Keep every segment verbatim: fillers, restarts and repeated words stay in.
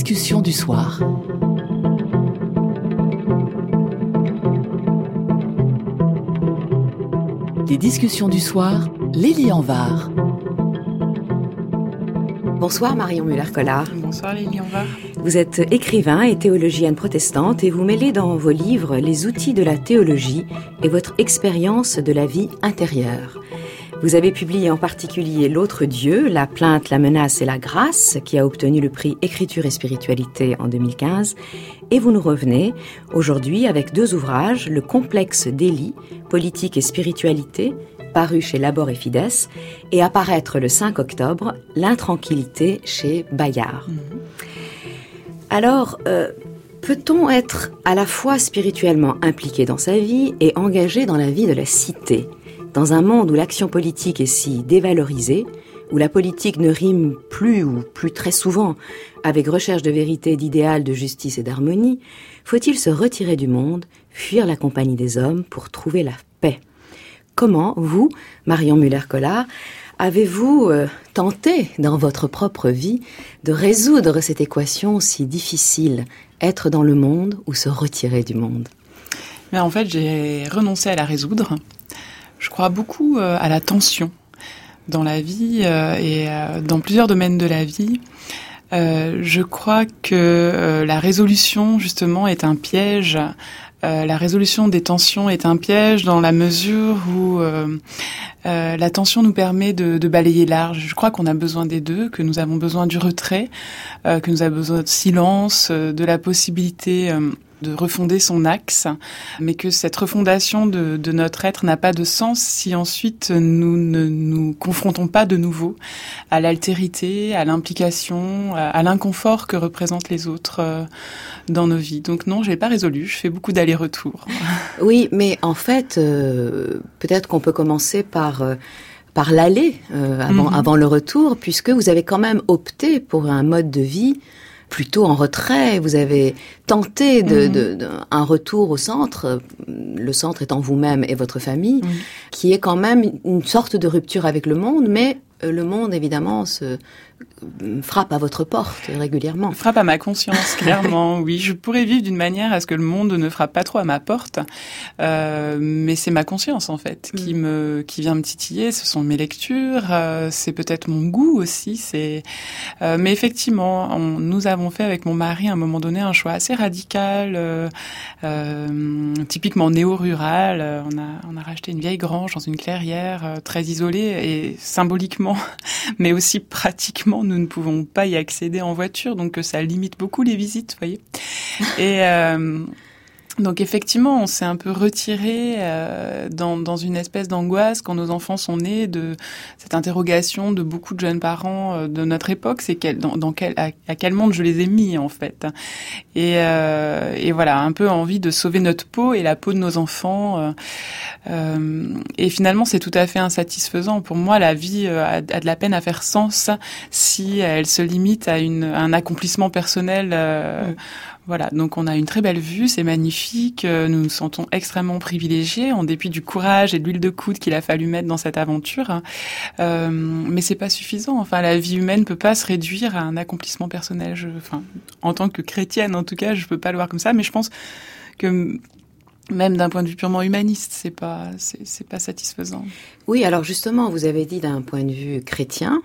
discussions du soir. Les discussions du soir, Lélie Anvar. Bonsoir Marion Muller-Collard. Bonsoir Lélie Anvar. Vous êtes écrivain et théologienne protestante et vous mêlez dans vos livres les outils de la théologie et votre expérience de la vie intérieure. Vous avez publié en particulier L'autre Dieu, la plainte, la menace et la grâce, qui a obtenu le prix Écriture et Spiritualité en deux mille quinze. Et vous nous revenez aujourd'hui avec deux ouvrages, Le complexe d'Élie, politique et spiritualité, paru chez Labor et Fides, et apparaître le cinq octobre, L'intranquillité chez Bayard. Mmh. Alors, euh, peut-on être à la fois spirituellement impliqué dans sa vie et engagé dans la vie de la cité ? Dans un monde où l'action politique est si dévalorisée, où la politique ne rime plus ou plus très souvent avec recherche de vérité, d'idéal, de justice et d'harmonie, faut-il se retirer du monde, fuir la compagnie des hommes pour trouver la paix ? Comment, vous, Marion Muller-Collard, avez-vous euh, tenté dans votre propre vie de résoudre cette équation si difficile, être dans le monde ou se retirer du monde ? Mais en fait, j'ai renoncé à la résoudre. Je crois beaucoup euh, à la tension dans la vie euh, et euh, dans plusieurs domaines de la vie. Euh, je crois que euh, la résolution, justement, est un piège. Euh, la résolution des tensions est un piège dans la mesure où euh, euh, la tension nous permet de, de balayer large. Je crois qu'on a besoin des deux, que nous avons besoin du retrait, euh, que nous avons besoin de silence, euh, de la possibilité euh, de refonder son axe, mais que cette refondation de, de notre être n'a pas de sens si ensuite nous ne nous confrontons pas de nouveau à l'altérité, à l'implication, à, à l'inconfort que représentent les autres euh, dans nos vies. Donc non, je l'ai pas résolu, je fais beaucoup d'allers-retours. Oui, mais en fait, euh, peut-être qu'on peut commencer par... Euh par l'aller euh, avant, mmh. avant le retour, puisque vous avez quand même opté pour un mode de vie plutôt en retrait. Vous avez tenté de, mmh. de, de, un retour au centre, le centre étant vous-même et votre famille, mmh. qui est quand même une sorte de rupture avec le monde, mais le monde, évidemment, se frappe à votre porte régulièrement. Frappe à ma conscience, clairement, oui. Je pourrais vivre d'une manière à ce que le monde ne frappe pas trop à ma porte, euh, mais c'est ma conscience, en fait, mm. qui me, qui vient me titiller. Ce sont mes lectures, euh, c'est peut-être mon goût aussi. C'est, euh, mais effectivement, on, nous avons fait avec mon mari à un moment donné un choix assez radical, euh, euh, typiquement néo-rural. On a, on a racheté une vieille grange dans une clairière, euh, très isolée et symboliquement, mais aussi pratiquement, nous ne pouvons pas y accéder en voiture, donc ça limite beaucoup les visites, vous voyez. Et euh, donc effectivement, on s'est un peu retiré euh, dans, dans une espèce d'angoisse quand nos enfants sont nés, de cette interrogation de beaucoup de jeunes parents euh, de notre époque, c'est quel, dans, dans quel, à, à quel monde je les ai mis en fait. Et, euh, et voilà, un peu envie de sauver notre peau et la peau de nos enfants. Euh, euh, et finalement, c'est tout à fait insatisfaisant. Pour moi, la vie euh, a, a de la peine à faire sens si elle se limite à, une, à un accomplissement personnel. Euh, mmh. Voilà, donc on a une très belle vue, c'est magnifique, nous nous sentons extrêmement privilégiés, en dépit du courage et de l'huile de coude qu'il a fallu mettre dans cette aventure. Euh, mais c'est pas suffisant. Enfin, la vie humaine peut pas se réduire à un accomplissement personnel. Je, enfin, en tant que chrétienne, en tout cas, je peux pas le voir comme ça. Mais je pense que même d'un point de vue purement humaniste, c'est pas, c'est, c'est pas satisfaisant. Oui, alors justement, vous avez dit d'un point de vue chrétien,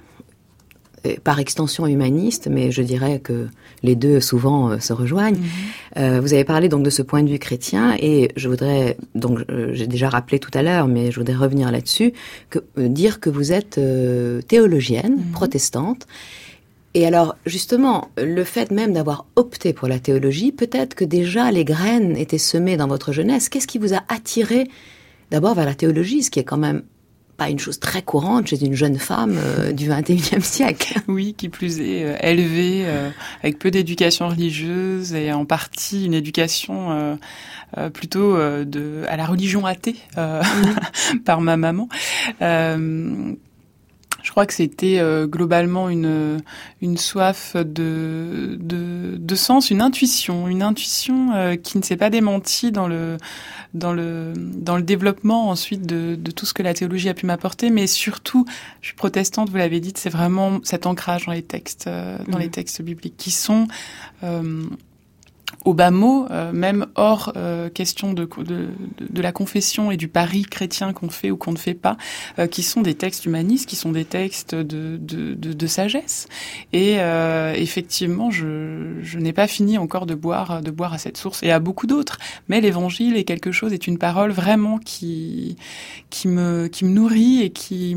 par extension humaniste, mais je dirais que les deux souvent euh, se rejoignent. Mmh. Euh, vous avez parlé donc de ce point de vue chrétien, et je voudrais, donc euh, j'ai déjà rappelé tout à l'heure, mais je voudrais revenir là-dessus, que, euh, dire que vous êtes euh, théologienne, mmh. protestante. Et alors, justement, le fait même d'avoir opté pour la théologie, peut-être que déjà les graines étaient semées dans votre jeunesse. Qu'est-ce qui vous a attiré d'abord vers la théologie, ce qui est quand même pas une chose très courante chez une jeune femme euh, du vingt et unième siècle. Oui, qui plus est, euh, élevée, euh, avec peu d'éducation religieuse et en partie une éducation euh, euh, plutôt euh, de, à la religion athée euh, mmh. par ma maman. Euh, Je crois que c'était euh, globalement une une soif de de de sens, une intuition, une intuition euh, qui ne s'est pas démentie dans le dans le dans le développement ensuite de de tout ce que la théologie a pu m'apporter, mais surtout, je suis protestante, vous l'avez dit, c'est vraiment cet ancrage dans les textes euh, dans mmh. les textes bibliques qui sont euh, au bas mot, euh, même hors euh, question de, de, de la confession et du pari chrétien qu'on fait ou qu'on ne fait pas, euh, qui sont des textes humanistes, qui sont des textes de, de, de, de sagesse. Et euh, effectivement, je, je n'ai pas fini encore de boire, de boire à cette source et à beaucoup d'autres. Mais l'Évangile est quelque chose, est une parole vraiment qui, qui me, qui me nourrit et qui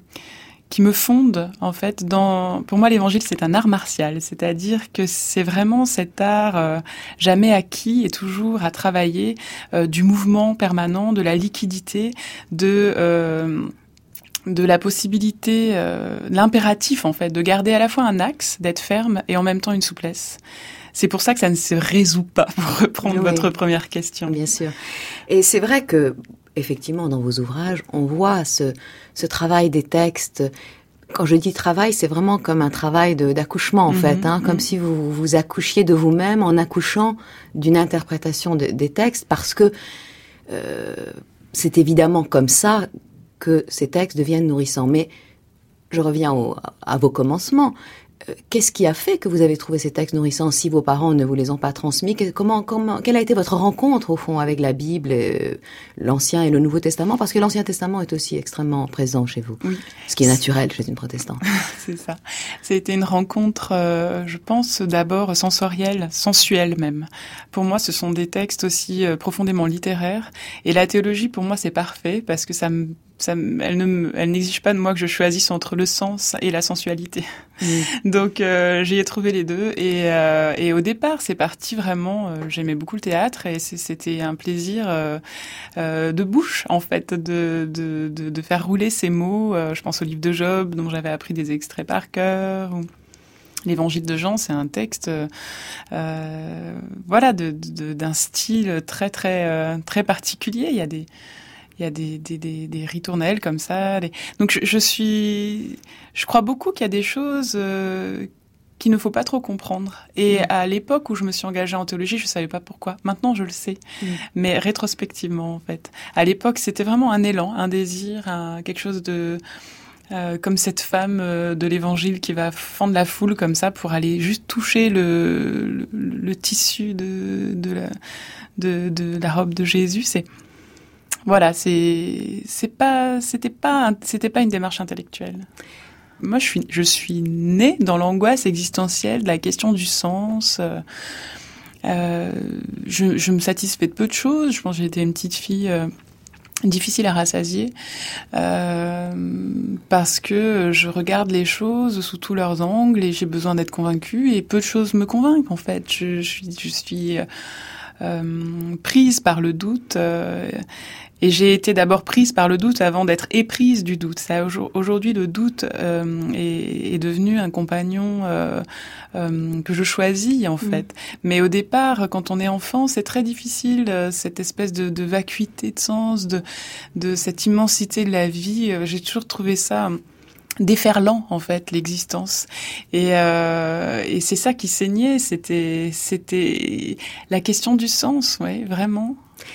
qui me fonde, en fait, dans... Pour moi, l'évangile, c'est un art martial, c'est-à-dire que c'est vraiment cet art euh, jamais acquis et toujours à travailler euh, du mouvement permanent, de la liquidité, de... Euh, de la possibilité, euh, l'impératif, en fait, de garder à la fois un axe, d'être ferme, et en même temps une souplesse. C'est pour ça que ça ne se résout pas, pour reprendre oui. votre première question. Bien sûr. Et c'est vrai que, effectivement, dans vos ouvrages, on voit ce, ce travail des textes. Quand je dis travail, c'est vraiment comme un travail de, d'accouchement, en mmh, fait, hein, mmh. comme si vous vous accouchiez de vous-même en accouchant d'une interprétation de, des textes, parce que euh, c'est évidemment comme ça que ces textes deviennent nourrissants. Mais je reviens au, à vos commencements. Qu'est-ce qui a fait que vous avez trouvé ces textes nourrissants si vos parents ne vous les ont pas transmis? Comment, comment, quelle a été votre rencontre, au fond, avec la Bible, et l'Ancien et le Nouveau Testament? Parce que l'Ancien Testament est aussi extrêmement présent chez vous. Oui. Ce qui est naturel chez une protestante. C'est ça. Ça a été une rencontre, euh, je pense, d'abord sensorielle, sensuelle même. Pour moi, ce sont des textes aussi euh, profondément littéraires. Et la théologie, pour moi, c'est parfait parce que ça me Ça, elle ne, elle n'exige pas de moi que je choisisse entre le sens et la sensualité. Mmh. Donc euh, j'y ai trouvé les deux et, euh, et au départ c'est parti vraiment. Euh, j'aimais beaucoup le théâtre et c'était un plaisir euh, euh, de bouche en fait de de de, de faire rouler ces mots. Euh, je pense au livre de Job dont j'avais appris des extraits par cœur. Ou... L'Évangile de Jean, c'est un texte, euh, voilà, de, de, d'un style très très euh, très particulier. Il y a des Il y a des, des, des, des ritournelles comme ça. Les... Donc je, je suis, je crois beaucoup qu'il y a des choses euh, qu'il ne faut pas trop comprendre. Et mmh. à l'époque où je me suis engagée en théologie, je savais pas pourquoi. Maintenant, je le sais, mmh. mais rétrospectivement en fait. À l'époque, c'était vraiment un élan, un désir, un, quelque chose de euh, comme cette femme euh, de l'Évangile qui va fendre la foule comme ça pour aller juste toucher le le, le tissu de de la de, de la robe de Jésus. C'est Voilà, c'est c'est pas c'était pas c'était pas une démarche intellectuelle. Moi, je suis je suis née dans l'angoisse existentielle de la question du sens. Euh, euh, je je me satisfais de peu de choses. Je pense que j'étais une petite fille euh, difficile à rassasier euh, parce que je regarde les choses sous tous leurs angles et j'ai besoin d'être convaincue et peu de choses me convainquent en fait. Je, je suis je suis euh, prise par le doute. Euh, Et j'ai été d'abord prise par le doute avant d'être éprise du doute. Ça, aujourd'hui, le doute euh, est, est devenu un compagnon euh, euh, que je choisis, en fait. Mmh. Mais au départ, quand on est enfant, c'est très difficile, cette espèce de, de vacuité de sens, de, de cette immensité de la vie. J'ai toujours trouvé ça déferlant, en fait, l'existence. Et, euh, et c'est ça qui saignait, c'était, c'était la question du sens, ouais, vraiment.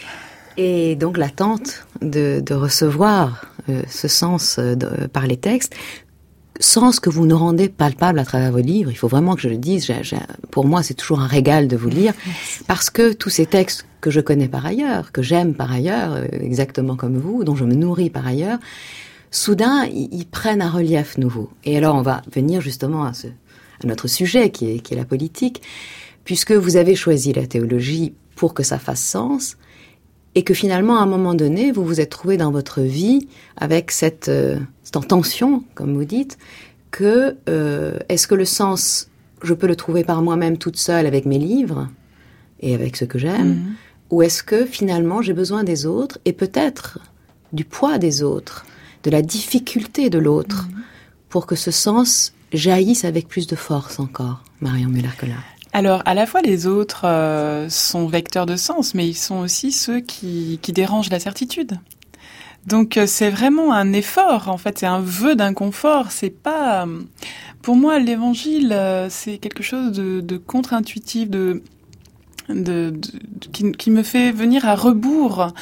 Et donc l'attente de, de recevoir euh, ce sens euh, de, par les textes, sens que vous nous rendez palpable à travers vos livres. Il faut vraiment que je le dise. J'ai, j'ai, pour moi, c'est toujours un régal de vous lire, parce que tous ces textes que je connais par ailleurs, que j'aime par ailleurs, euh, exactement comme vous, dont je me nourris par ailleurs, soudain, ils, ils prennent un relief nouveau. Et alors, on va venir justement à, ce, à notre sujet, qui est, qui est la politique, puisque vous avez choisi la théologie pour que ça fasse sens. Et que finalement, à un moment donné, vous vous êtes trouvé dans votre vie avec cette, euh, cette tension, comme vous dites, que euh, est-ce que le sens, je peux le trouver par moi-même toute seule avec mes livres et avec ce que j'aime, mmh. ou est-ce que finalement j'ai besoin des autres et peut-être du poids des autres, de la difficulté de l'autre, mmh. pour que ce sens jaillisse avec plus de force encore, Marion Müller-Collard? Alors, à la fois, les autres euh, sont vecteurs de sens, mais ils sont aussi ceux qui, qui dérangent la certitude. Donc c'est vraiment un effort, en fait, c'est un vœu d'inconfort. C'est pas, pour moi, l'Évangile, c'est quelque chose de, de contre-intuitif, de De, de, qui, qui me fait venir à rebours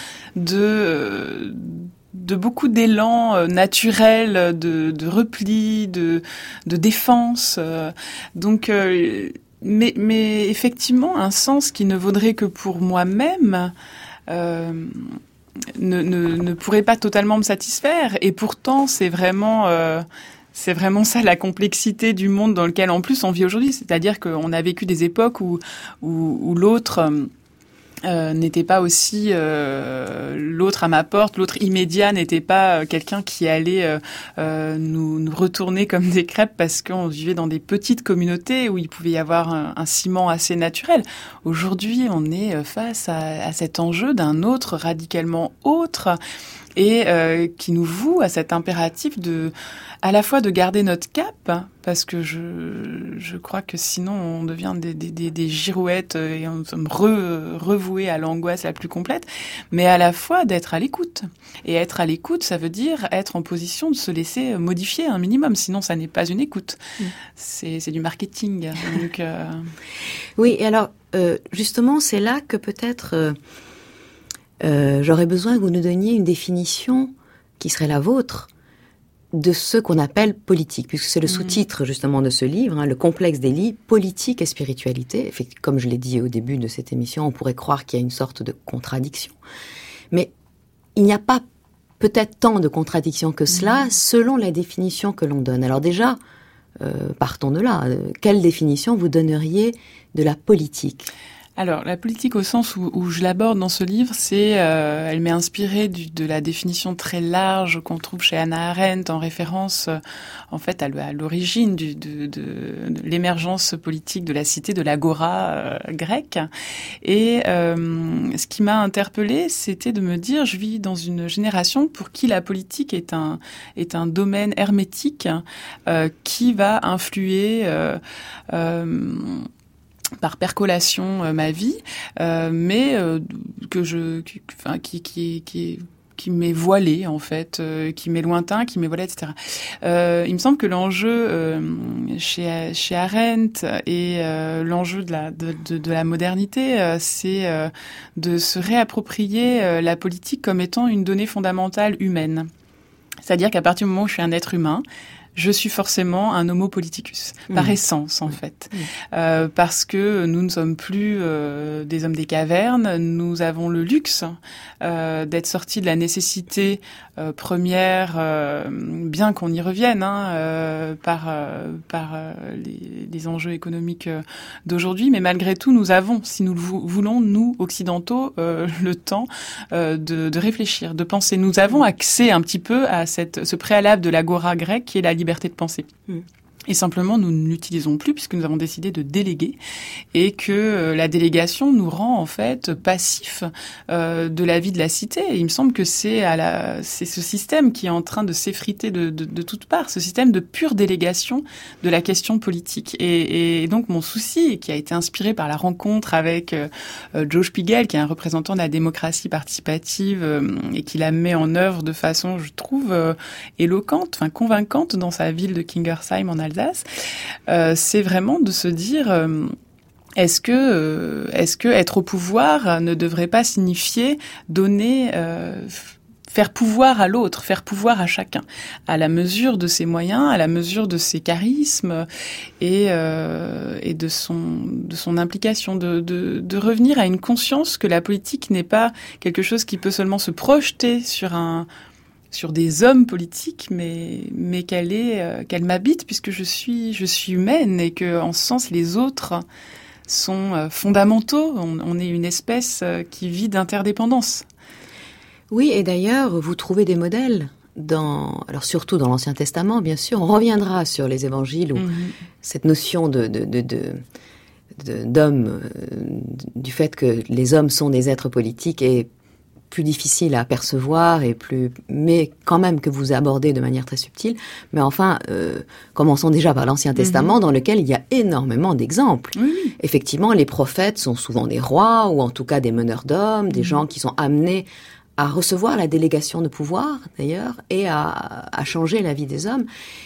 de, de beaucoup d'élan naturel, de, de repli, de, de défense. Donc, euh, mais, mais effectivement, un sens qui ne vaudrait que pour moi-même euh, ne, ne, ne pourrait pas totalement me satisfaire. Et pourtant, c'est vraiment... Euh, C'est vraiment ça la complexité du monde dans lequel en plus on vit aujourd'hui, c'est-à-dire qu'on a vécu des époques où où, où l'autre euh, n'était pas aussi euh, l'autre à ma porte, l'autre immédiat n'était pas quelqu'un qui allait euh, euh, nous, nous retourner comme des crêpes parce qu'on vivait dans des petites communautés où il pouvait y avoir un, un ciment assez naturel. Aujourd'hui, on est face à, à cet enjeu d'un autre radicalement autre et euh, qui nous voue à cet impératif de à la fois de garder notre cap, parce que je, je crois que sinon on devient des, des, des, des girouettes et on sommes re, revoués à l'angoisse la plus complète, mais à la fois d'être à l'écoute. Et être à l'écoute, ça veut dire être en position de se laisser modifier un minimum, sinon ça n'est pas une écoute. Mmh. C'est, c'est du marketing. Donc, euh... Oui, et alors, euh, justement, c'est là que peut-être euh, euh, j'aurais besoin que vous nous donniez une définition qui serait la vôtre de ce qu'on appelle politique, puisque c'est le sous-titre justement de ce livre, hein, le complexe des lits, politique et spiritualité. Comme je l'ai dit au début de cette émission, on pourrait croire qu'il y a une sorte de contradiction. Mais il n'y a pas peut-être tant de contradictions que cela, mmh. selon la définition que l'on donne. Alors déjà, euh, partons de là. Quelle définition vous donneriez de la politique ? Alors, la politique au sens où, où je l'aborde dans ce livre, c'est, euh, elle m'est inspirée du, de la définition très large qu'on trouve chez Hannah Arendt en référence, euh, en fait, à, à l'origine du, de, de, de l'émergence politique de la cité de l'agora euh, grecque. Et euh, ce qui m'a interpellée, c'était de me dire, je vis dans une génération pour qui la politique est un est un domaine hermétique euh, qui va influer. Euh, euh, par percolation euh, ma vie, euh, mais euh, que je, qui, enfin, qui, qui, qui, qui m'est voilé en fait, euh, qui m'est lointain, qui m'est voilé, et cetera. Euh, il me semble que l'enjeu euh, chez chez Arendt et euh, l'enjeu de la de, de, de la modernité, euh, c'est euh, de se réapproprier euh, la politique comme étant une donnée fondamentale humaine. C'est-à-dire qu'à partir du moment où je suis un être humain, je suis forcément un homo politicus, par mmh. essence en mmh. fait, mmh. Euh, parce que nous ne sommes plus euh, des hommes des cavernes, nous avons le luxe euh, d'être sortis de la nécessité euh, première, euh, bien qu'on y revienne, hein, euh, par euh, par euh, les, les enjeux économiques euh, d'aujourd'hui, mais malgré tout, nous avons, si nous le voulons, nous occidentaux, euh, le temps euh, de, de réfléchir, de penser. Nous avons accès un petit peu à cette ce préalable de l'agora grecque qui est la liberté de penser. Mmh. Et simplement, nous ne l'utilisons plus puisque nous avons décidé de déléguer et que euh, la délégation nous rend en fait passifs euh, de la vie de la cité. Et il me semble que c'est à la, c'est ce système qui est en train de s'effriter de, de, de toutes parts, ce système de pure délégation de la question politique. Et, et donc mon souci, qui a été inspiré par la rencontre avec euh, Joe Spiegel, qui est un représentant de la démocratie participative euh, et qui la met en œuvre de façon, je trouve, euh, éloquente, enfin convaincante dans sa ville de Kingersheim en Alsace. Euh, c'est vraiment de se dire euh, est-ce que euh, est-ce que être au pouvoir ne devrait pas signifier donner euh, faire pouvoir à l'autre, faire pouvoir à chacun, à la mesure de ses moyens, à la mesure de ses charismes et euh, et de son de son implication, de, de de revenir à une conscience que la politique n'est pas quelque chose qui peut seulement se projeter sur un sur des hommes politiques, mais mais qu'elle est euh, qu'elle m'habite puisque je suis je suis humaine et que en ce sens les autres sont euh, fondamentaux. On, on est une espèce euh, qui vit d'interdépendance. Oui, et d'ailleurs vous trouvez des modèles dans alors surtout dans l'Ancien Testament, bien sûr. On reviendra sur les Évangiles où mm-hmm. cette notion de de de, de de d'homme, euh, du fait que les hommes sont des êtres politiques est plus difficile à percevoir et plus, mais quand même que vous abordez de manière très subtile. Mais enfin, euh, commençons déjà par l'Ancien Testament, mmh. dans lequel il y a énormément d'exemples. Oui. Effectivement, les prophètes sont souvent des rois ou en tout cas des meneurs d'hommes, mmh. des gens qui sont amenés à recevoir la délégation de pouvoir, d'ailleurs, et à, à changer la vie des hommes.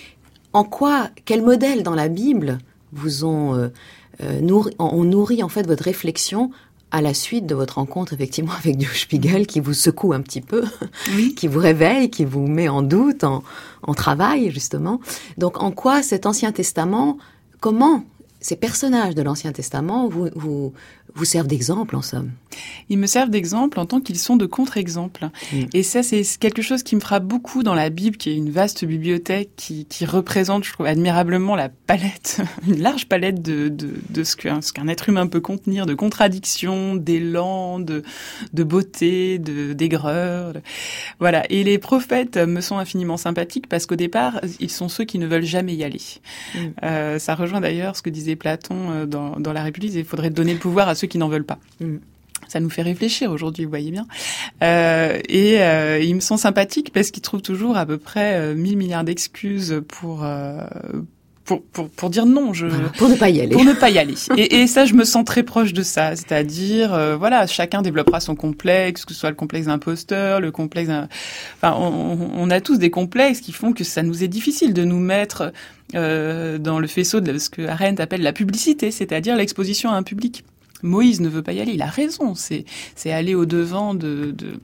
En quoi, quel modèle dans la Bible vous ont, euh, euh, nourri, ont nourri en fait votre réflexion à la suite de votre rencontre effectivement avec Joe Spiegel, qui vous secoue un petit peu, oui. qui vous réveille, qui vous met en doute, en, en travail justement. Donc en quoi cet Ancien Testament, comment ces personnages de l'Ancien Testament vous, vous, vous servent d'exemple en somme? Ils me servent d'exemple en tant qu'ils sont de contre-exemples. Mmh. Et ça, c'est quelque chose qui me frappe beaucoup dans la Bible, qui est une vaste bibliothèque qui, qui représente, je trouve, admirablement la palette, une large palette de, de, de ce qu'un, ce qu'un être humain peut contenir, de contradictions, d'élan, de, de beauté, de, d'aigreur. De... Voilà. Et les prophètes me sont infiniment sympathiques parce qu'au départ, ils sont ceux qui ne veulent jamais y aller. Mmh. Euh, ça rejoint d'ailleurs ce que disait Platon dans, dans la République, il faudrait donner le pouvoir à ceux qui n'en veulent pas. Mmh. Ça nous fait réfléchir aujourd'hui, vous voyez bien. Euh, et euh, ils me sont sympathiques parce qu'ils trouvent toujours à peu près euh, mille milliards d'excuses pour... Euh, Pour, pour, pour dire non, je voilà, pour ne pas y aller. Pour ne pas y aller. Et, et ça, je me sens très proche de ça. C'est-à-dire, euh, voilà, chacun développera son complexe, que ce soit le complexe d'imposteur, le complexe d'un... Enfin, on, on a tous des complexes qui font que ça nous est difficile de nous mettre euh, dans le faisceau de ce que Arendt appelle la publicité, c'est-à-dire l'exposition à un public. Moïse ne veut pas y aller, il a raison. C'est, c'est aller au-devant de... de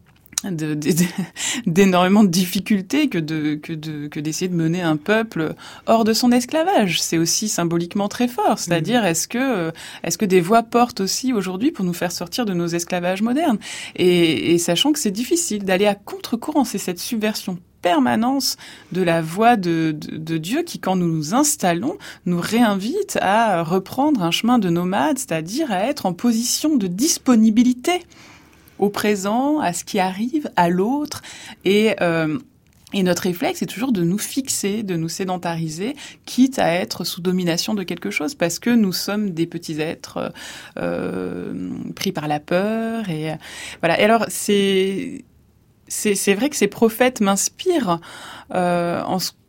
De, de, de, d'énormément de difficultés que de que de que d'essayer de mener un peuple hors de son esclavage. C'est aussi symboliquement très fort, c'est-à-dire est-ce que est-ce que des voix portent aussi aujourd'hui pour nous faire sortir de nos esclavages modernes, et, et sachant que c'est difficile d'aller à contre-courant, c'est cette subversion permanence de la voix de, de, de Dieu qui, quand nous nous installons, nous réinvite à reprendre un chemin de nomade, c'est-à-dire à être en position de disponibilité au présent, à ce qui arrive, à l'autre, et euh, et notre réflexe est toujours de nous fixer, de nous sédentariser, quitte à être sous domination de quelque chose, parce que nous sommes des petits êtres euh, pris par la peur, et voilà. Et alors c'est c'est c'est vrai que ces prophètes m'inspirent euh, en ce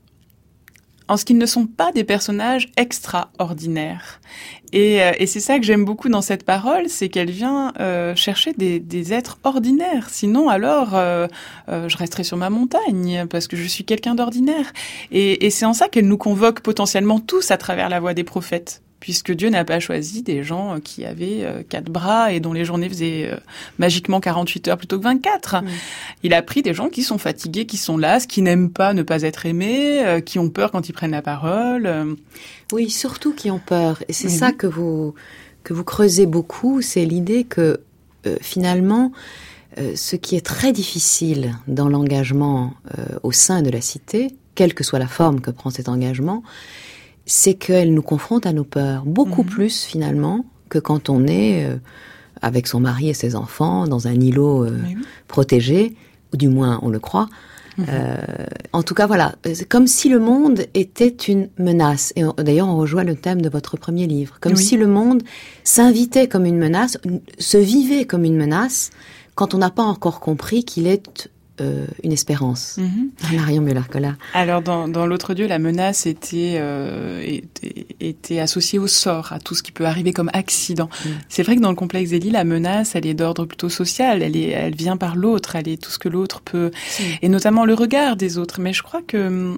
en ce qu'ils ne sont pas des personnages extraordinaires. Et, euh, et c'est ça que j'aime beaucoup dans cette parole, c'est qu'elle vient euh, chercher des, des êtres ordinaires. Sinon, alors, euh, euh, je resterai sur ma montagne, parce que je suis quelqu'un d'ordinaire. Et, et c'est en ça qu'elle nous convoque potentiellement tous à travers la voix des prophètes, puisque Dieu n'a pas choisi des gens qui avaient euh, quatre bras et dont les journées faisaient euh, magiquement quarante-huit heures plutôt que vingt-quatre. Mmh. Il a pris des gens qui sont fatigués, qui sont las, qui n'aiment pas ne pas être aimés, euh, qui ont peur quand ils prennent la parole. Euh. Oui, surtout qui ont peur. Et c'est mmh. ça que vous que vous creusez beaucoup, c'est l'idée que euh, finalement, euh, ce qui est très difficile dans l'engagement euh, au sein de la cité, quelle que soit la forme que prend cet engagement, c'est qu'elle nous confronte à nos peurs, beaucoup mmh. plus finalement que quand on est euh, avec son mari et ses enfants dans un îlot euh, oui. protégé, ou du moins on le croit. Mmh. Euh, en tout cas, voilà, c'est comme si le monde était une menace. Et on, d'ailleurs, on rejoint le thème de votre premier livre. Comme oui. si le monde s'invitait comme une menace, se vivait comme une menace, quand on n'a pas encore compris qu'il est Euh, une espérance. Mm-hmm. Marion Müller-Koller. Alors dans, dans l'autre Dieu, la menace était, euh, était était associée au sort, à tout ce qui peut arriver comme accident. Mm. C'est vrai que dans le complexe d'Élie, la menace, elle est d'ordre plutôt social. Elle est, elle vient par l'autre. Elle est tout ce que l'autre peut, mm. et notamment le regard des autres. Mais je crois que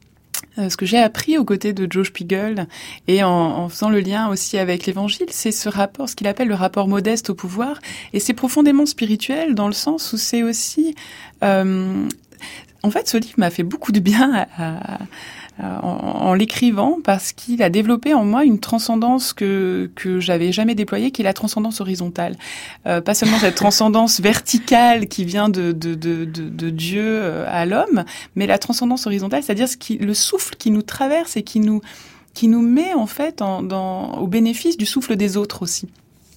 ce que j'ai appris aux côtés de Joe Spiegel et en, en faisant le lien aussi avec l'Évangile, c'est ce rapport, ce qu'il appelle le rapport modeste au pouvoir, et c'est profondément spirituel dans le sens où c'est aussi, euh, en fait, ce livre m'a fait beaucoup de bien à, à, à, en, en l'écrivant parce qu'il a développé en moi une transcendance que que j'avais jamais déployée, qui est la transcendance horizontale. Euh, pas seulement cette transcendance verticale qui vient de de de de, de Dieu à l'homme, mais la transcendance horizontale, c'est-à-dire ce qui, le souffle qui nous traverse et qui nous qui nous met en fait en, dans au bénéfice du souffle des autres aussi.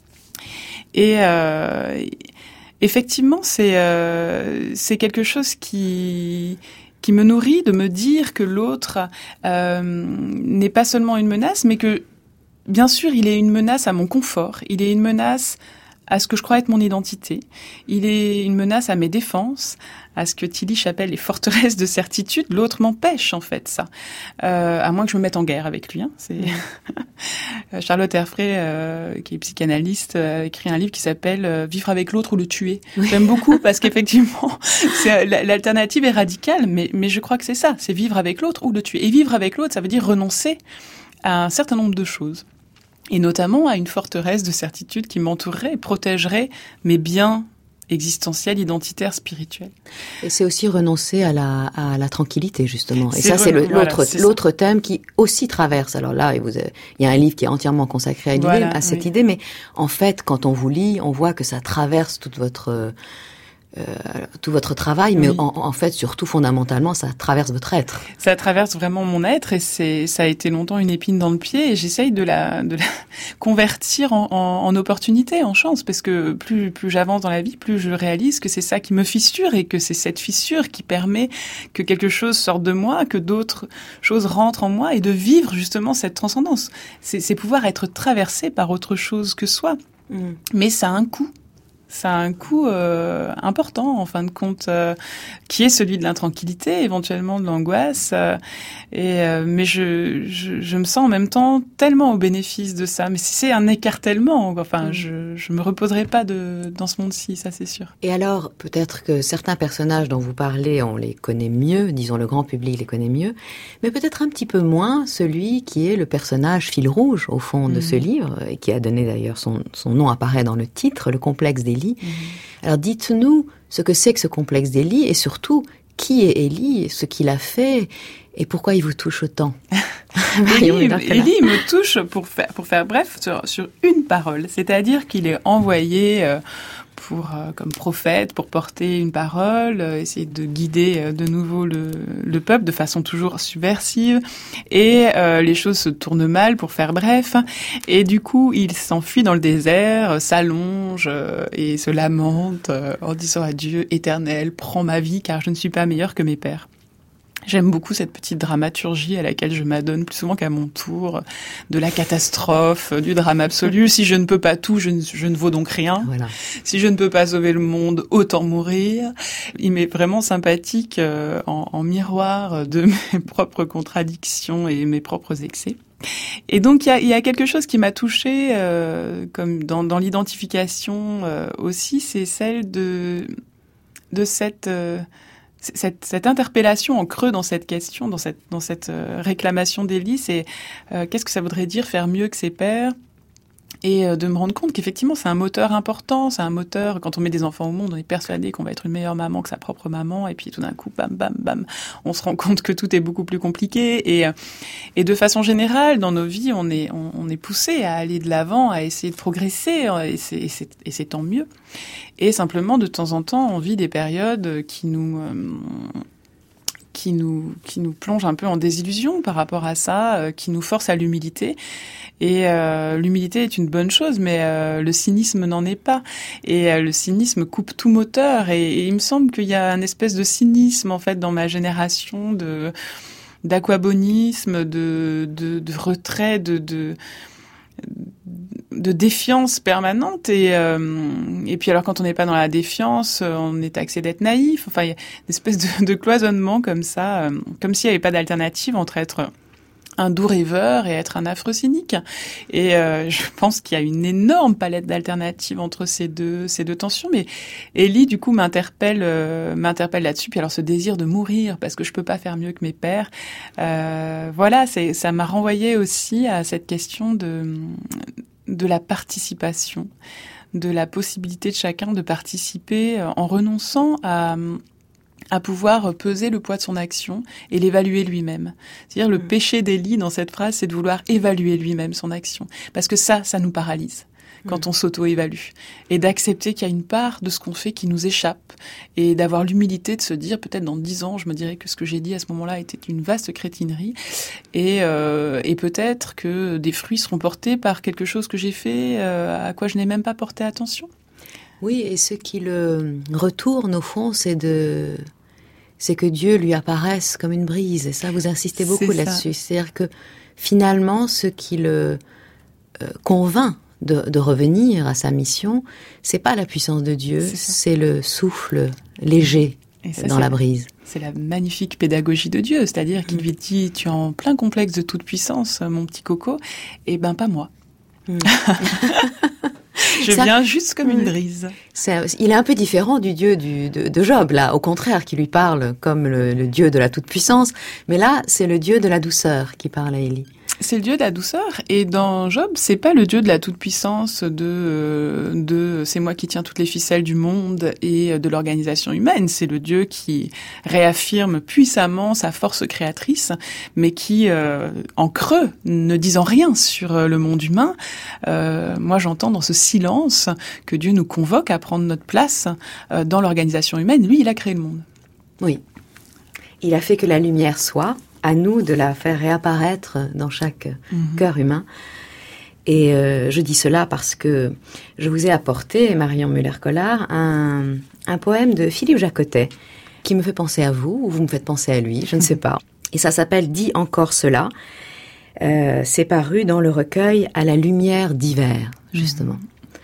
Et euh, effectivement, c'est euh, c'est quelque chose qui qui me nourrit de me dire que l'autre euh, n'est pas seulement une menace, mais que, bien sûr, il est une menace à mon confort, il est une menace à ce que je crois être mon identité. Il est une menace à mes défenses, à ce que Tillich appelle les forteresses de certitude. L'autre m'empêche, en fait, ça. Euh, à moins que je me mette en guerre avec lui. Hein. C'est Charlotte Erfray, euh, qui est psychanalyste, a écrit un livre qui s'appelle euh, « Vivre avec l'autre ou le tuer ». Oui. J'aime beaucoup parce qu'effectivement, c'est, l'alternative est radicale, mais, mais je crois que c'est ça. C'est vivre avec l'autre ou le tuer. Et vivre avec l'autre, ça veut dire renoncer à un certain nombre de choses. Et notamment à une forteresse de certitude qui m'entourerait et protégerait mes biens existentiels, identitaires, spirituels. Et c'est aussi renoncer à la, à la tranquillité, justement. Et c'est ça, c'est le, voilà, l'autre, c'est l'autre thème qui aussi traverse. Alors là, il y a un livre qui est entièrement consacré à, l'idée, voilà, à cette oui. idée, mais en fait, quand on vous lit, on voit que ça traverse toute votre... Euh, tout votre travail, mais oui. en, en fait, surtout fondamentalement, ça traverse votre être. Ça traverse vraiment mon être, et c'est, ça a été longtemps une épine dans le pied, et j'essaye de la, de la convertir en, en, en opportunité, en chance, parce que plus, plus j'avance dans la vie, plus je réalise que c'est ça qui me fissure, et que c'est cette fissure qui permet que quelque chose sorte de moi, que d'autres choses rentrent en moi, et de vivre justement cette transcendance. C'est, c'est pouvoir être traversé par autre chose que soi. Mm. Mais ça a un coût. Ça a un coût euh, important, en fin de compte, euh, qui est celui de l'intranquillité, éventuellement de l'angoisse. Euh, et euh, mais je, je, je me sens en même temps tellement au bénéfice de ça. Mais c'est un écartèlement. Enfin, mmh. je je me reposerai pas de dans ce monde-ci, ça c'est sûr. Et alors, peut-être que certains personnages dont vous parlez, on les connaît mieux, disons le grand public les connaît mieux, mais peut-être un petit peu moins celui qui est le personnage fil rouge au fond de mmh. ce livre, et qui a donné d'ailleurs son son nom apparaît dans le titre, le complexe d'Élie. Mmh. Alors dites-nous ce que c'est que ce complexe d'Élie et surtout qui est Élie, ce qu'il a fait et pourquoi il vous touche autant. Élie, Élie me touche pour faire pour faire bref sur, sur une parole, c'est-à-dire qu'il est envoyé euh, pour euh, comme prophète pour porter une parole, euh, essayer de guider euh, de nouveau le, le peuple de façon toujours subversive, et euh, les choses se tournent mal pour faire bref, et du coup il s'enfuit dans le désert, euh, s'allonge euh, et se lamente euh, en disant à Dieu: Éternel, prends ma vie car je ne suis pas meilleur que mes pères. J'aime beaucoup cette petite dramaturgie à laquelle je m'adonne plus souvent qu'à mon tour, de la catastrophe, du drame absolu. Si je ne peux pas tout, je ne, je ne vaux donc rien. Voilà. Si je ne peux pas sauver le monde, autant mourir. Il m'est vraiment sympathique euh, en, en miroir de mes propres contradictions et mes propres excès. Et donc il y a, y a quelque chose qui m'a touchée, euh, comme dans, dans l'identification euh, aussi, c'est celle de de cette euh, Cette, cette interpellation en creux dans cette question, dans cette, dans cette euh, réclamation d'Élie, c'est euh, qu'est-ce que ça voudrait dire faire mieux que ses pères ? Et euh, de me rendre compte qu'effectivement, c'est un moteur important, c'est un moteur, quand on met des enfants au monde, on est persuadé qu'on va être une meilleure maman que sa propre maman, et puis tout d'un coup, bam, bam, bam, on se rend compte que tout est beaucoup plus compliqué, et, et de façon générale, dans nos vies, on est, on, on est poussé à aller de l'avant, à essayer de progresser, et c'est, et c'est, et c'est tant mieux. Et simplement, de temps en temps, on vit des périodes qui nous... Euh, qui nous qui nous plonge un peu en désillusion par rapport à ça, euh, qui nous force à l'humilité. Et euh, l'humilité est une bonne chose, mais euh, le cynisme n'en est pas. Et euh, le cynisme coupe tout moteur. Et, et il me semble qu'il y a une espèce de cynisme en fait dans ma génération, de d'aquabonisme, de de, de retrait, de de de défiance permanente, et euh, et puis alors quand on n'est pas dans la défiance, on est taxé d'être naïf. Enfin, il y a une espèce de, de cloisonnement comme ça, euh, comme s'il n'y avait pas d'alternative entre être un doux rêveur et être un affreux cynique. Et euh, je pense qu'il y a une énorme palette d'alternatives entre ces deux ces deux tensions. Mais Élie, du coup, m'interpelle euh, m'interpelle là-dessus. Puis alors ce désir de mourir parce que je peux pas faire mieux que mes pères. Euh, voilà, c'est ça m'a renvoyé aussi à cette question de de la participation, de la possibilité de chacun de participer en renonçant à à pouvoir peser le poids de son action et l'évaluer lui-même. C'est-à-dire le mmh. péché d'Élie dans cette phrase, c'est de vouloir évaluer lui-même son action. Parce que ça, ça nous paralyse quand mmh. on s'auto-évalue. Et d'accepter qu'il y a une part de ce qu'on fait qui nous échappe. Et d'avoir l'humilité de se dire, peut-être dans dix ans, je me dirais que ce que j'ai dit à ce moment-là était une vaste crétinerie. Et, euh, et peut-être que des fruits seront portés par quelque chose que j'ai fait, euh, à quoi je n'ai même pas porté attention. Oui, et ce qui le retourne au fond, c'est de... c'est que Dieu lui apparaisse comme une brise. Et ça, vous insistez beaucoup c'est là-dessus. Ça. C'est-à-dire que finalement, ce qui le euh, convainc de, de revenir à sa mission, c'est pas la puissance de Dieu, c'est, c'est le souffle léger ça, dans la brise. C'est la magnifique pédagogie de Dieu, c'est-à-dire qu'il lui dit, tu es en plein complexe de toute puissance, mon petit coco, et ben pas moi. Mm. Je ça, viens juste comme une brise. C'est, il est un peu différent du Dieu du, de, de Job, là, au contraire, qui lui parle comme le, le Dieu de la toute-puissance, mais là, c'est le Dieu de la douceur qui parle à Élie. C'est le Dieu de la douceur, et dans Job, c'est pas le Dieu de la toute-puissance, de, de c'est moi qui tiens toutes les ficelles du monde et de l'organisation humaine. C'est le Dieu qui réaffirme puissamment sa force créatrice, mais qui, euh, en creux, ne disant rien sur le monde humain, euh, moi j'entends dans ce silence que Dieu nous convoque à prendre notre place euh, dans l'organisation humaine. Lui, il a créé le monde. Oui. Il a fait que la lumière soit. À nous de la faire réapparaître dans chaque mmh. cœur humain. Et euh, je dis cela parce que je vous ai apporté, Marion Müller-Collard, un, un poème de Philippe Jacotet qui me fait penser à vous, ou vous me faites penser à lui, je ne sais pas. Et ça s'appelle « Dis encore cela euh, ». C'est paru dans le recueil « À la lumière d'hiver », justement.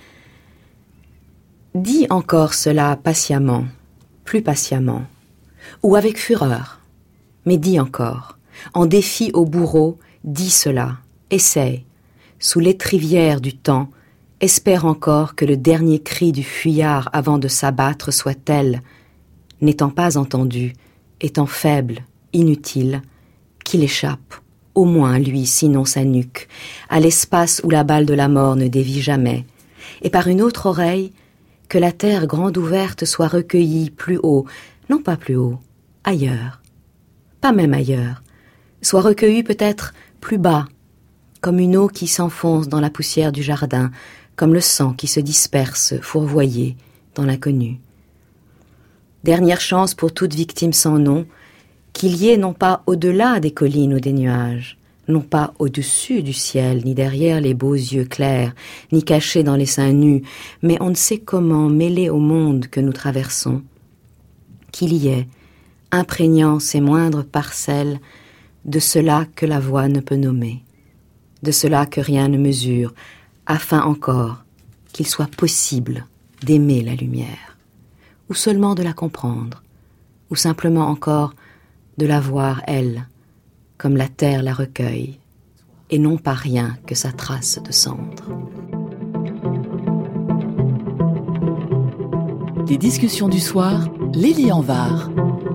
Mmh. Dis encore cela patiemment, plus patiemment, ou avec fureur. Mais dis encore, en défi au bourreau, dis cela, essaye. Sous l'étrivière du temps, espère encore que le dernier cri du fuyard avant de s'abattre soit tel, n'étant pas entendu, étant faible, inutile, qu'il échappe, au moins lui, sinon sa nuque, à l'espace où la balle de la mort ne dévie jamais, et par une autre oreille, que la terre grande ouverte soit recueillie plus haut, non pas plus haut, ailleurs. Pas même ailleurs, soit recueillie peut-être plus bas, comme une eau qui s'enfonce dans la poussière du jardin, comme le sang qui se disperse, fourvoyé, dans l'inconnu. Dernière chance pour toute victime sans nom, qu'il y ait non pas au-delà des collines ou des nuages, non pas au-dessus du ciel, ni derrière les beaux yeux clairs, ni cachés dans les seins nus, mais on ne sait comment mêlé au monde que nous traversons, qu'il y ait, imprégnant ses moindres parcelles de cela que la voix ne peut nommer, de cela que rien ne mesure, afin encore qu'il soit possible d'aimer la lumière, ou seulement de la comprendre, ou simplement encore de la voir, elle, comme la terre la recueille, et non pas rien que sa trace de cendre. Les discussions du soir, Lélie Anvar.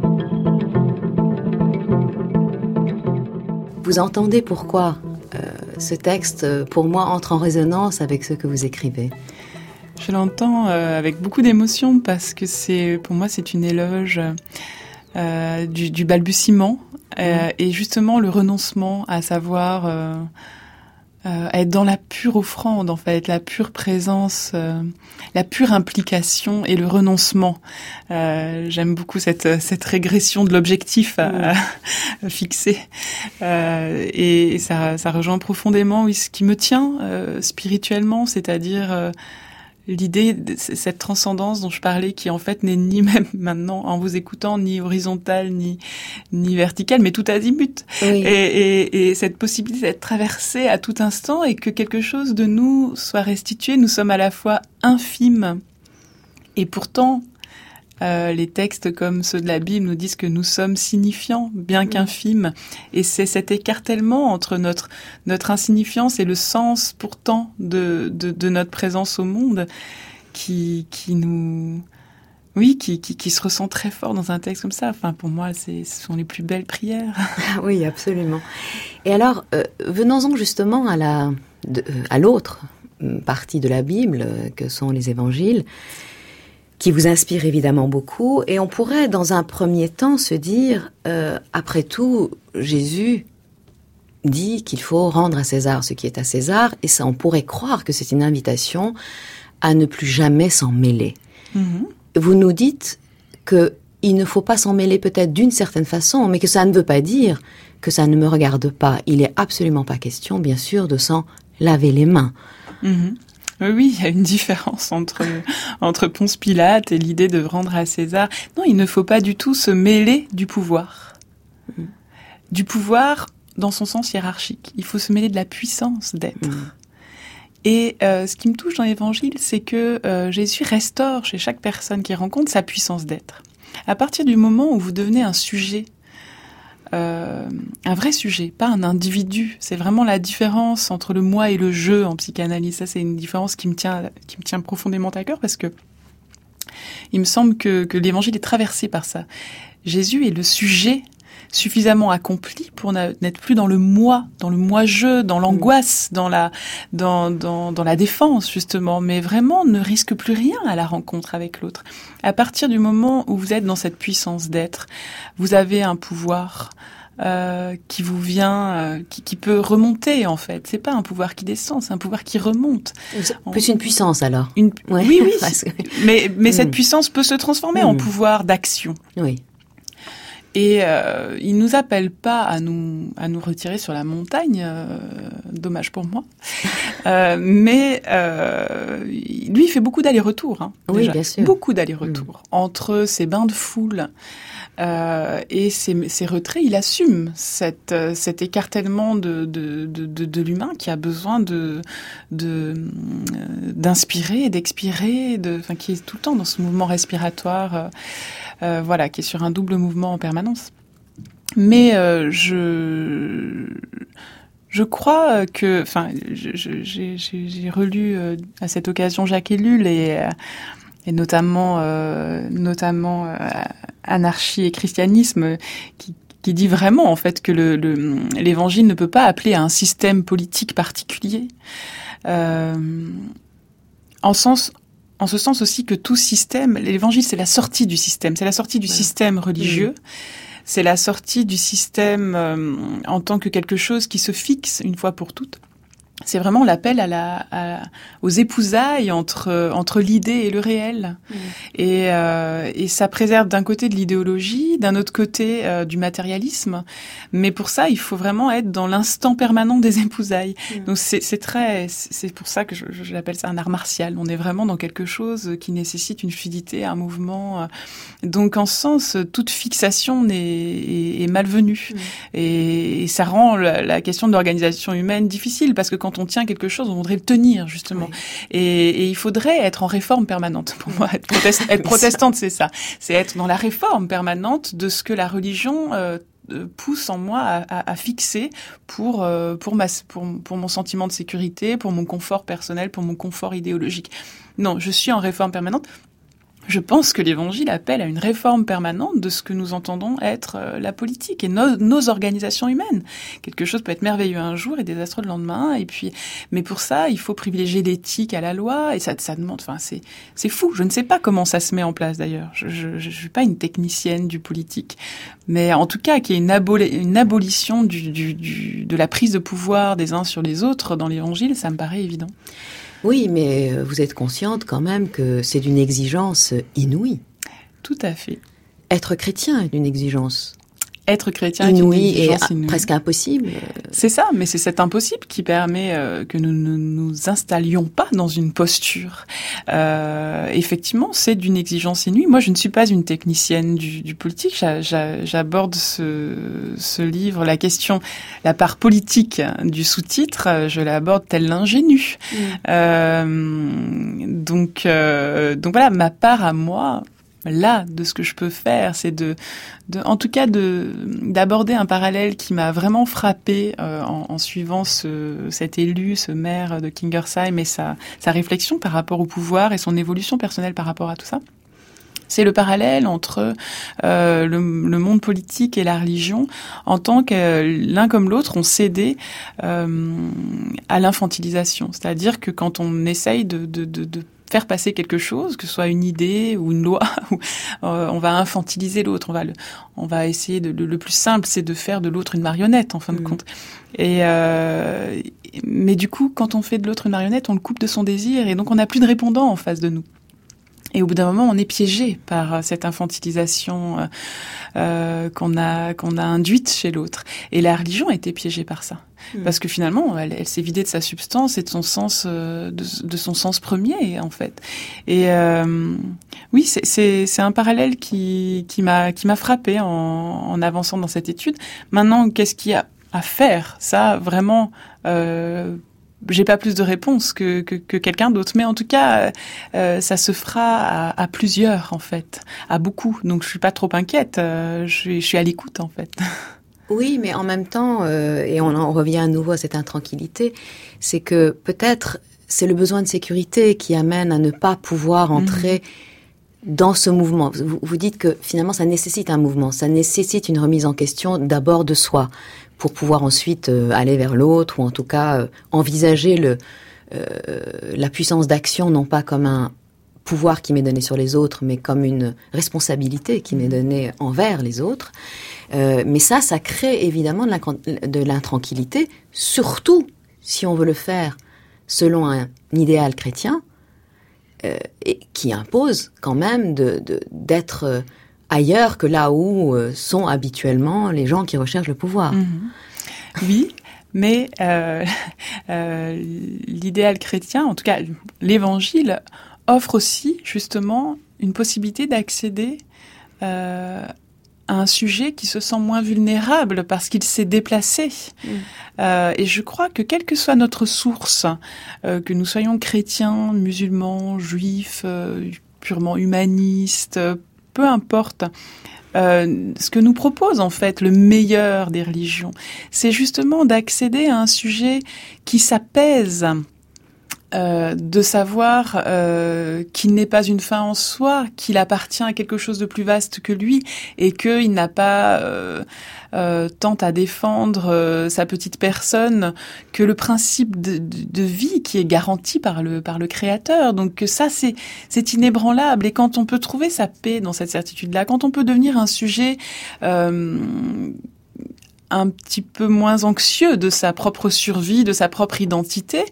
Vous entendez pourquoi euh, ce texte, pour moi, entre en résonance avec ce que vous écrivez. Je l'entends euh, avec beaucoup d'émotion parce que c'est, pour moi, c'est une éloge euh, du, du balbutiement euh, mmh. et justement le renoncement, à savoir euh, euh, être dans la pure offrande, en fait, la pure présence, euh, la pure implication et le renoncement. Euh, j'aime beaucoup cette cette régression de l'objectif à, à fixer euh, et, et ça ça rejoint profondément oui ce qui me tient euh, spirituellement, c'est-à-dire euh, l'idée de cette transcendance dont je parlais, qui en fait n'est ni même maintenant en vous écoutant ni horizontale ni ni verticale, mais tout azimut. Oui. Et, et, et cette possibilité d'être traversé à tout instant et que quelque chose de nous soit restitué. Nous sommes à la fois infimes et pourtant euh, les textes comme ceux de la Bible nous disent que nous sommes signifiants, bien qu'infimes. Et c'est cet écartèlement entre notre notre insignifiance et le sens pourtant de de, de notre présence au monde qui qui nous oui qui qui qui se ressent très fort dans un texte comme ça. Enfin, pour moi, c'est ce sont les plus belles prières. Ah oui, absolument. Et alors, euh, venons-en justement à la de, à l'autre partie de la Bible que sont les évangiles, qui vous inspire évidemment beaucoup, et on pourrait dans un premier temps se dire, euh, après tout, Jésus dit qu'il faut rendre à César ce qui est à César, et ça on pourrait croire que c'est une invitation à ne plus jamais s'en mêler. Mm-hmm. Vous nous dites que il ne faut pas s'en mêler peut-être d'une certaine façon, mais que ça ne veut pas dire que ça ne me regarde pas. Il est absolument pas question, bien sûr, de s'en laver les mains. Mm-hmm. Oui, il y a une différence entre entre Ponce Pilate et l'idée de rendre à César. Non, il ne faut pas du tout se mêler du pouvoir. Mmh. Du pouvoir dans son sens hiérarchique. Il faut se mêler de la puissance d'être. Mmh. Et euh, ce qui me touche dans l'Évangile, c'est que euh, Jésus restaure chez chaque personne qu'il rencontre sa puissance d'être. À partir du moment où vous devenez un sujet, euh, un vrai sujet, pas un individu, c'est vraiment la différence entre le moi et le je en psychanalyse. Ça, c'est une différence qui me tient, qui me tient profondément à cœur parce que il me semble que, que l'Évangile est traversé par ça. Jésus est le sujet suffisamment accompli pour n'être plus dans le moi, dans le moi-je, dans l'angoisse, dans la, dans, dans, dans la défense, justement, mais vraiment ne risque plus rien à la rencontre avec l'autre. À partir du moment où vous êtes dans cette puissance d'être, vous avez un pouvoir euh, qui vous vient, euh, qui, qui peut remonter, en fait. C'est pas un pouvoir qui descend, c'est un pouvoir qui remonte. Plus une puissance, alors. Une, ouais. Oui, oui. Parce que... Mais, mais mmh. cette mmh. puissance peut se transformer mmh. en pouvoir d'action. Oui. Et euh, il nous appelle pas à nous à nous retirer sur la montagne, euh, dommage pour moi. euh, mais euh, lui, il fait beaucoup d'allers-retours. Hein, oui, déjà. bien sûr. Beaucoup d'allers-retours mmh. entre ces bains de foule euh, et ces, ces retraits. Il assume cette cet écartèlement de de de, de, de l'humain qui a besoin de de d'inspirer et d'expirer, de enfin qui est tout le temps dans ce mouvement respiratoire. Euh, Euh, voilà, qui est sur un double mouvement en permanence. Mais euh, je je crois que, enfin, j'ai, j'ai, j'ai relu euh, à cette occasion Jacques Ellul et euh, et notamment euh, notamment euh, Anarchie et christianisme qui qui dit vraiment en fait que le, le l'Évangile ne peut pas appeler à un système politique particulier. Euh, en sens En ce sens aussi que tout système, l'Évangile, c'est la sortie du système, c'est la sortie du ouais. système religieux, mmh. c'est la sortie du système euh, en tant que quelque chose qui se fixe une fois pour toutes. C'est vraiment l'appel à la, à, aux épousailles entre entre l'idée et le réel. Mmh. Et, euh, et ça préserve d'un côté de l'idéologie, d'un autre côté euh, du matérialisme. Mais pour ça, il faut vraiment être dans l'instant permanent des épousailles. Mmh. Donc c'est, c'est très, c'est pour ça que je, je l'appelle ça un art martial. On est vraiment dans quelque chose qui nécessite une fluidité, un mouvement. Donc en ce sens, toute fixation est, est, est malvenue. Mmh. Et, et ça rend la, la question de l'organisation humaine difficile parce que quand on tient quelque chose, on voudrait le tenir, justement. Oui. Et, et il faudrait être en réforme permanente. Pour moi, être, protest- être protestante, c'est ça. C'est être dans la réforme permanente de ce que la religion euh, pousse en moi à, à, à fixer pour, euh, pour, ma, pour, pour mon sentiment de sécurité, pour mon confort personnel, pour mon confort idéologique. Non, je suis en réforme permanente. Je pense que l'Évangile appelle à une réforme permanente de ce que nous entendons être euh, la politique et nos, nos organisations humaines. Quelque chose peut être merveilleux un jour et désastreux le lendemain. Et puis, mais pour ça, il faut privilégier l'éthique à la loi. Et ça, ça demande. Enfin, c'est, c'est fou. Je ne sais pas comment ça se met en place d'ailleurs. Je, je, je suis pas une technicienne du politique, mais en tout cas, qu'il y ait une, aboli, une abolition du, du, du, de la prise de pouvoir des uns sur les autres dans l'Évangile, ça me paraît évident. Oui, mais vous êtes consciente quand même que c'est d'une exigence inouïe. Tout à fait. Être chrétien est d'une exigence Être chrétien inouïe est une exigence et inouïe. Presque impossible. C'est ça, mais c'est cet impossible qui permet euh, que nous ne nous installions pas dans une posture. Euh, effectivement, c'est d'une exigence inouïe. Moi, je ne suis pas une technicienne du, du politique. J'a, j'a, j'aborde ce, ce livre, la question, la part politique du sous-titre, je l'aborde tel l'ingénu. Mmh. Euh, donc, euh, donc voilà, ma part à moi. Là, de ce que je peux faire, c'est de, de en tout cas, de d'aborder un parallèle qui m'a vraiment frappée euh, en, en suivant ce, cet élu, ce maire de Kingersheim et sa, sa réflexion par rapport au pouvoir et son évolution personnelle par rapport à tout ça. C'est le parallèle entre euh, le, le monde politique et la religion, en tant que l'un comme l'autre ont cédé euh, à l'infantilisation. C'est-à-dire que quand on essaye de, de, de, de faire passer quelque chose, que ce soit une idée ou une loi, ou, euh, on va infantiliser l'autre. On va, le, on va essayer de le, le plus simple, c'est de faire de l'autre une marionnette en fin de mmh. compte. Et euh, mais du coup, quand on fait de l'autre une marionnette, on le coupe de son désir et donc on n'a plus de répondant en face de nous. Et au bout d'un moment, on est piégé par cette infantilisation euh, qu'on a qu'on a induite chez l'autre. Et la religion a été piégée par ça, mmh. parce que finalement, elle, elle s'est vidée de sa substance et de son sens, euh, de, de son sens premier, en fait. Et euh, oui, c'est, c'est c'est un parallèle qui qui m'a qui m'a frappée en, en avançant dans cette étude. Maintenant, qu'est-ce qu'il y a à faire ? Ça, vraiment. Euh, j'ai pas plus de réponses que, que, que quelqu'un d'autre. Mais en tout cas, euh, ça se fera à, à plusieurs, en fait, à beaucoup. Donc, je suis pas trop inquiète. Euh, je, suis, je suis à l'écoute, en fait. Oui, mais en même temps, euh, et on en revient à nouveau à cette intranquillité, c'est que peut-être c'est le besoin de sécurité qui amène à ne pas pouvoir entrer mmh. dans ce mouvement. Vous, vous dites que finalement, ça nécessite un mouvement, ça nécessite une remise en question d'abord de soi, pour pouvoir ensuite euh, aller vers l'autre, ou en tout cas euh, envisager le, euh, la puissance d'action, non pas comme un pouvoir qui m'est donné sur les autres, mais comme une responsabilité qui m'est donnée envers les autres. Euh, mais ça, ça crée évidemment de l'intranquillité, surtout si on veut le faire selon un idéal chrétien, euh, et qui impose quand même de, de, d'être euh, ailleurs que là où euh, sont habituellement les gens qui recherchent le pouvoir. Mmh. Oui, mais euh, euh, l'idéal chrétien, en tout cas l'évangile, offre aussi justement une possibilité d'accéder euh, à un sujet qui se sent moins vulnérable parce qu'il s'est déplacé. Mmh. Euh, et je crois que quelle que soit notre source, euh, que nous soyons chrétiens, musulmans, juifs, euh, purement humanistes, peu importe, euh, ce que nous propose en fait le meilleur des religions, c'est justement d'accéder à un sujet qui s'apaise. Euh, de savoir euh, qu'il n'est pas une fin en soi, qu'il appartient à quelque chose de plus vaste que lui et qu'il n'a pas euh, euh, tant à défendre euh, sa petite personne que le principe de, de, de vie qui est garanti par le par le Créateur. Donc ça, c'est c'est inébranlable. Et quand on peut trouver sa paix dans cette certitude-là, quand on peut devenir un sujet euh, un petit peu moins anxieux de sa propre survie, de sa propre identité,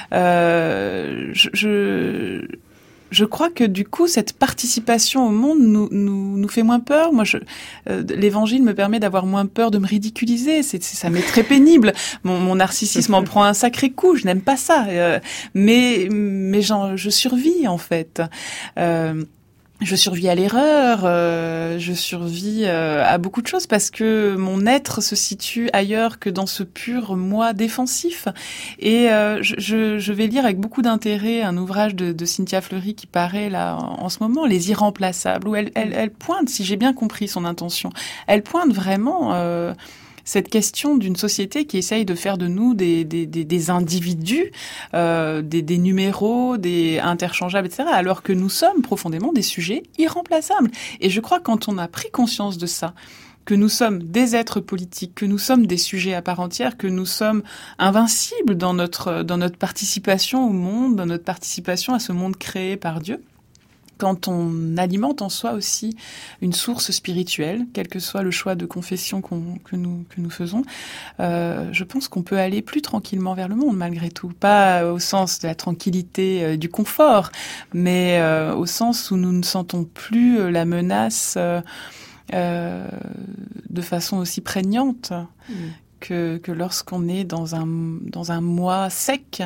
euh, je, je, je crois que du coup, cette participation au monde nous, nous, nous fait moins peur. Moi, je, euh, l'Évangile me permet d'avoir moins peur de me ridiculiser. C'est, c'est, ça m'est très pénible. Mon, mon narcissisme en prend un sacré coup. Je n'aime pas ça. Euh, mais mais j'en, je survis, en fait. Euh, Je survis à l'erreur, euh, je survis euh, à beaucoup de choses parce que mon être se situe ailleurs que dans ce pur moi défensif. Et euh, je, je vais lire avec beaucoup d'intérêt un ouvrage de, de Cynthia Fleury qui paraît là en, en ce moment, Les Irremplaçables, où elle, elle, elle pointe, si j'ai bien compris son intention, elle pointe vraiment euh, cette question d'une société qui essaye de faire de nous des, des, des, des individus, euh, des, des numéros, des interchangeables, et cetera, alors que nous sommes profondément des sujets irremplaçables. Et je crois que quand on a pris conscience de ça, que nous sommes des êtres politiques, que nous sommes des sujets à part entière, que nous sommes invincibles dans notre, dans notre participation au monde, dans notre participation à ce monde créé par Dieu, quand on alimente en soi aussi une source spirituelle, quel que soit le choix de confession qu'on, que nous que nous faisons, euh, je pense qu'on peut aller plus tranquillement vers le monde malgré tout. Pas au sens de la tranquillité, euh, du confort, mais euh, au sens où nous ne sentons plus la menace euh, euh, de façon aussi prégnante mmh. que, que lorsqu'on est dans un, dans un moi sec.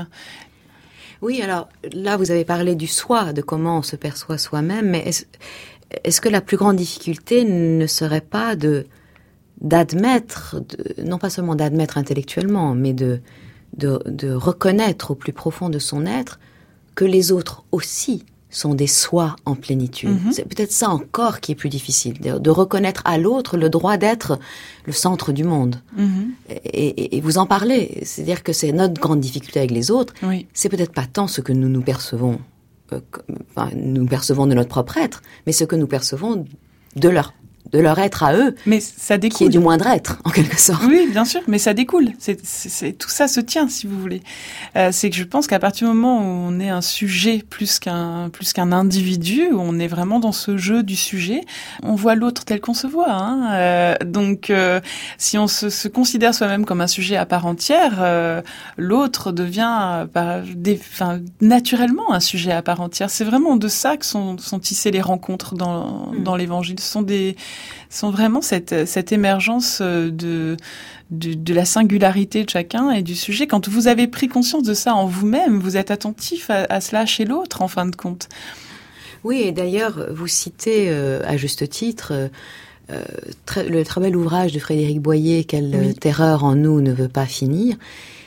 Oui, alors là, vous avez parlé du soi, de comment on se perçoit soi-même, mais est-ce, est-ce que la plus grande difficulté ne serait pas de d'admettre, de, non pas seulement d'admettre intellectuellement, mais de, de, de reconnaître au plus profond de son être que les autres aussi sont des soi en plénitude. Mm-hmm. C'est peut-être ça encore qui est plus difficile, de, de reconnaître à l'autre le droit d'être le centre du monde. Mm-hmm. Et, et, et vous en parlez, c'est-à-dire que c'est notre grande difficulté avec les autres. Oui. C'est peut-être pas tant ce que nous nous percevons, euh, enfin, nous percevons de notre propre être, mais ce que nous percevons de leur de leur être à eux, mais ça découle. Qui est du moindre être, en quelque sorte. Oui, bien sûr, mais ça découle. C'est, c'est, c'est tout ça se tient, si vous voulez. Euh, c'est que je pense qu'à partir du moment où on est un sujet plus qu'un plus qu'un individu, où on est vraiment dans ce jeu du sujet, on voit l'autre tel qu'on se voit. Hein. Euh, donc, euh, si on se, se considère soi-même comme un sujet à part entière, euh, l'autre devient, bah, des, enfin, naturellement un sujet à part entière. C'est vraiment de ça que sont, sont tissées les rencontres dans, mmh. dans l'Évangile. Ce sont des sont vraiment cette, cette émergence de, de, de la singularité de chacun et du sujet. Quand vous avez pris conscience de ça en vous-même, vous êtes attentif à, à cela chez l'autre, en fin de compte. Oui, et d'ailleurs, vous citez euh, à juste titre euh, très, le très bel ouvrage de Frédéric Boyer, « Quelle oui. terreur en nous ne veut pas finir ».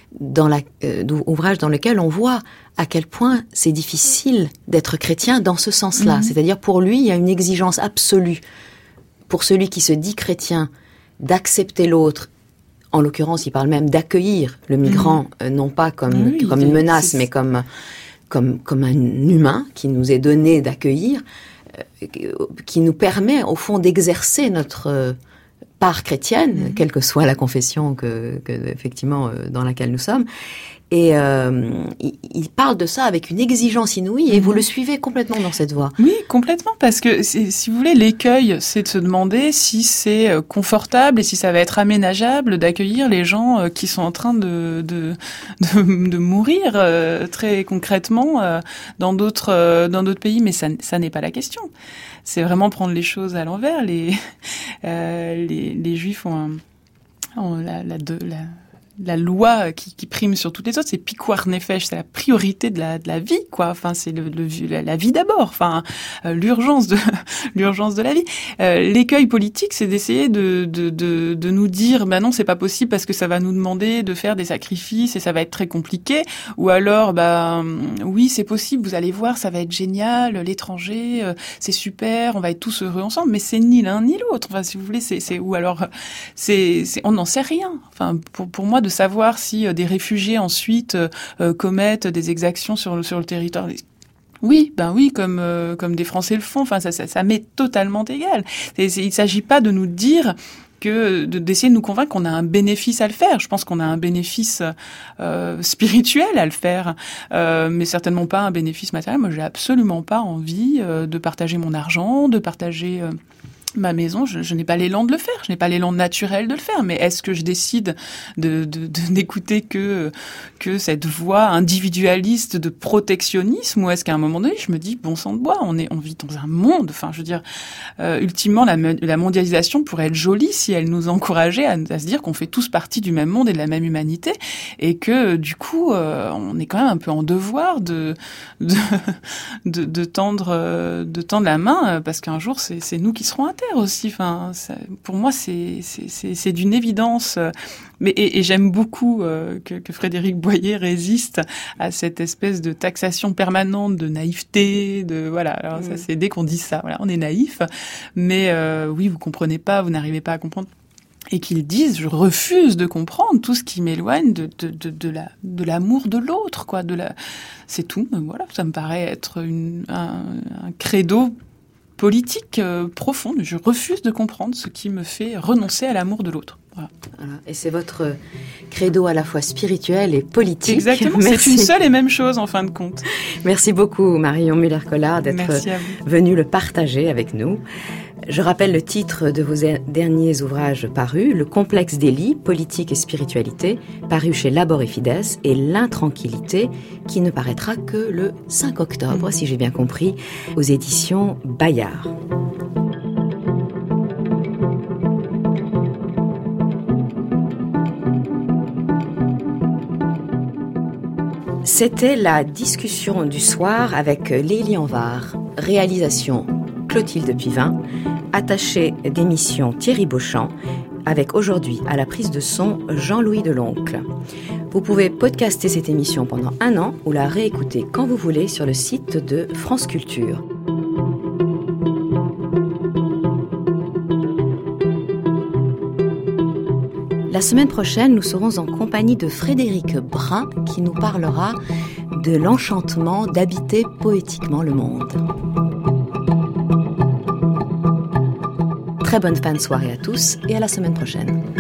dans la, euh, ouvrage dans lequel on voit à quel point c'est difficile d'être chrétien dans ce sens-là. Mmh. C'est-à-dire, pour lui, il y a une exigence absolue, pour celui qui se dit chrétien, d'accepter l'autre. En l'occurrence, il parle même d'accueillir le migrant, mmh. euh, non pas comme, oui, comme une menace, c'est... mais comme, comme, comme un humain qui nous est donné d'accueillir, euh, qui nous permet, au fond, d'exercer notre... Euh, part chrétienne, mmh. quelle que soit la confession que, que effectivement euh, dans laquelle nous sommes, et euh, il, il parle de ça avec une exigence inouïe, et mmh. vous le suivez complètement dans cette voie. Oui, complètement, parce que si vous voulez, l'écueil, c'est de se demander si c'est confortable et si ça va être aménageable d'accueillir les gens qui sont en train de de de, de mourir euh, très concrètement euh, dans d'autres euh, dans d'autres pays, mais ça ça n'est pas la question. C'est vraiment prendre les choses à l'envers. Les euh, les, les Juifs ont, un, ont la, la, de, la, la loi qui, qui prime sur toutes les autres. C'est pikuach nefesh, c'est la priorité de la, de la vie, quoi. Enfin, c'est le, le, la, la vie d'abord. Enfin, euh, l'urgence de l'urgence de la vie. Euh, l'écueil politique, c'est d'essayer de, de, de, de nous dire, bah non, c'est pas possible parce que ça va nous demander de faire des sacrifices et ça va être très compliqué. Ou alors, bah oui, c'est possible. Vous allez voir, ça va être génial. L'étranger, euh, c'est super. On va être tous heureux ensemble. Mais c'est ni l'un ni l'autre. Enfin, si vous voulez, c'est, c'est ou alors, c'est, c'est on n'en sait rien. Enfin, pour pour moi, de savoir si euh, des réfugiés ensuite euh, commettent des exactions sur sur le territoire. Oui, ben oui, comme euh, comme des Français le font. Enfin, ça ça, ça m'est totalement égal. Et, il s'agit pas de nous dire que de, d'essayer de nous convaincre qu'on a un bénéfice à le faire. Je pense qu'on a un bénéfice euh, spirituel à le faire, euh, mais certainement pas un bénéfice matériel. Moi, j'ai absolument pas envie euh, de partager mon argent, de partager euh, ma maison. Je, je n'ai pas l'élan de le faire, je n'ai pas l'élan naturel de le faire. Mais est-ce que je décide de, de, de n'écouter que que cette voix individualiste de protectionnisme, ou est-ce qu'à un moment donné, je me dis bon sang de bois, on est on vit dans un monde. Enfin, je veux dire, euh, ultimement, la, la mondialisation pourrait être jolie si elle nous encourageait à, à se dire qu'on fait tous partie du même monde et de la même humanité, et que du coup, euh, on est quand même un peu en devoir de de de, de tendre de tendre la main, parce qu'un jour, c'est c'est nous qui serons à terre aussi. Enfin, ça, pour moi, c'est, c'est, c'est, c'est d'une évidence. Mais et, et j'aime beaucoup euh, que, que Frédéric Boyer résiste à cette espèce de taxation permanente de naïveté. De voilà. Alors ça, c'est dès qu'on dit ça, voilà, on est naïf. Mais euh, oui, vous comprenez pas, vous n'arrivez pas à comprendre. Et qu'ils disent, je refuse de comprendre tout ce qui m'éloigne de, de, de, de, la, de l'amour de l'autre, quoi. De la, c'est tout. Voilà, ça me paraît être une, un, un credo politique euh, profonde. Je refuse de comprendre ce qui me fait renoncer à l'amour de l'autre. Voilà. Voilà. Et c'est votre credo à la fois spirituel et politique. Exactement, Merci. C'est une seule et même chose en fin de compte. Merci beaucoup Marion Muller-Collard d'être venue le partager avec nous. Je rappelle le titre de vos derniers ouvrages parus, Le complexe d'Élie, politique et spiritualité, paru chez Labor et Fides, et L'intranquillité, qui ne paraîtra que le cinq octobre, mmh. si j'ai bien compris, aux éditions Bayard. C'était la discussion du soir avec Lélie Anvar. Réalisation Clotilde Pivin, attachée d'émission Thierry Beauchamp, avec aujourd'hui à la prise de son Jean-Louis Deloncle. Vous pouvez podcaster cette émission pendant un an ou la réécouter quand vous voulez sur le site de France Culture. La semaine prochaine, nous serons en compagnie de Frédéric Brun qui nous parlera de l'enchantement d'habiter poétiquement le monde. Très bonne fin de soirée à tous et à la semaine prochaine.